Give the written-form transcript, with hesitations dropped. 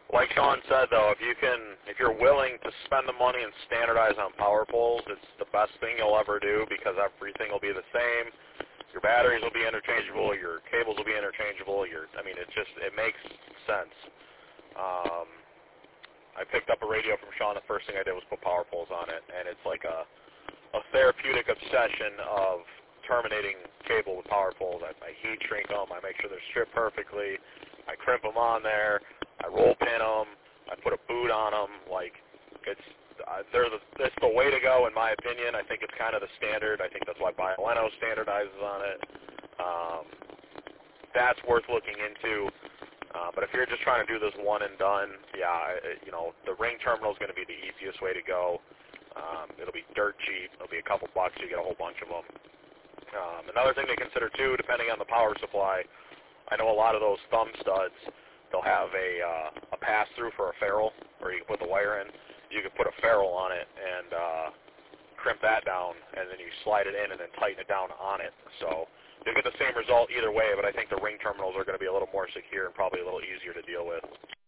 Like Sean said, though, if you're willing to spend the money and standardize on power poles, it's the best thing you'll ever do because everything will be the same. Your batteries will be interchangeable. Your cables will be interchangeable. It makes sense. I picked up a radio from Sean. The first thing I did was put power poles on it, and it's like a therapeutic obsession of terminating cable with power poles. I heat shrink them. I make sure they're stripped perfectly. I crimp them on there. I roll pin them. I put a boot on them. It's the way to go, in my opinion. I think it's kind of the standard. I think that's why Bioleno standardizes on it. That's worth looking into. But if you're just trying to do this one and done, the ring terminal is going to be the easiest way to go. It'll be dirt cheap. It'll be a couple bucks. You get a whole bunch of them. Another thing to consider, too, depending on the power supply, I know a lot of those thumb studs, they'll have a pass-through for a ferrule, where you can put the wire in. You can put a ferrule on it and crimp that down, and then you slide it in and then tighten it down on it. So you'll get the same result either way, but I think the ring terminals are going to be a little more secure and probably a little easier to deal with.